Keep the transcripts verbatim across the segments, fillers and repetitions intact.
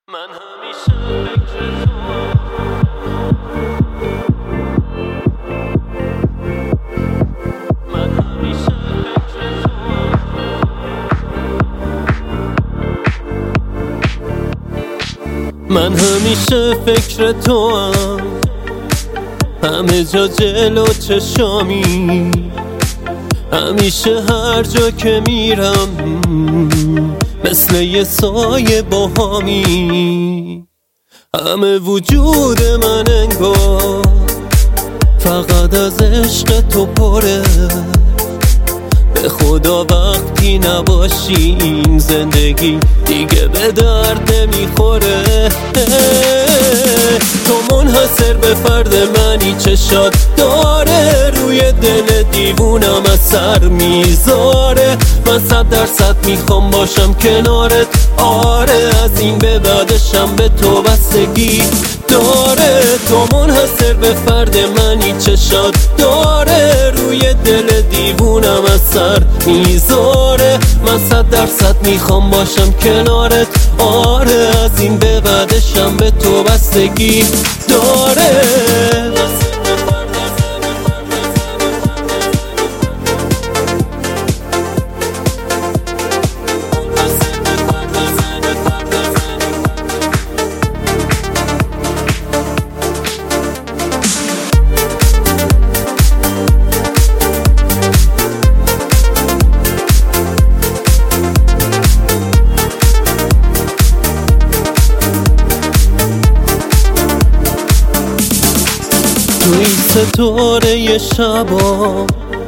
من همیشه فکر تو من همیشه فکر تو من همیشه فکر تو هم همه جا جلو چشامی، همیشه هر جا که میرم مثل یه سایه باهامی. همه وجود من انگار فقط از عشق تو پره، به خدا وقتی نباشی این زندگی دیگه به درد نمیخوره. تو منحصر به فرد منی، چشات داره روی دل دیوونم اثر میذاره. من صد درصد میخوام باشم کنارت، آره از این به بعدشم به تو بستگی داره. تو منحصر به فرد منی، چشات داره روی دل دیوونم اثر میذاره. من صد درصد میخوام باشم کنارت، آره از این به بعدشم به تو بستگی داره. توی ستاره ی شبا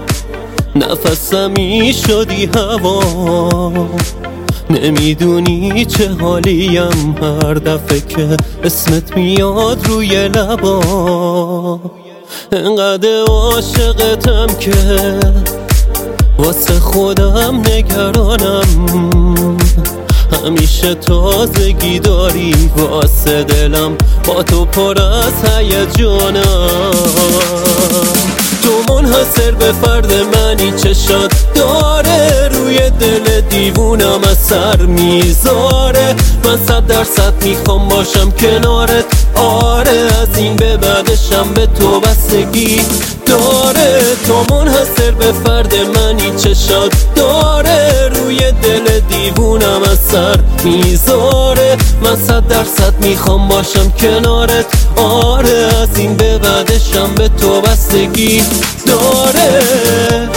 نفسمی شدی هوا، نمیدونی چه حالیم هر دفعه که اسمت میاد روی لبا. انقدر عاشقتم که واسه خودم نگرانم، همیشه تازگی داری واسه دلم، با تو پر از هیجانم. تو منحصر به فرد منی، چشات داره روی دل دیوونم اثر میذاره. من صد درصد میخوام باشم کنارت، آره از این به بعدشم به تو بستگی داره. تو منحصر به فرد منی، چشات داره روی دل دیوونم اثر میذاره. من صد درصد میخوام باشم کنارت، آره از این به بعدشم به تو بستگی داره.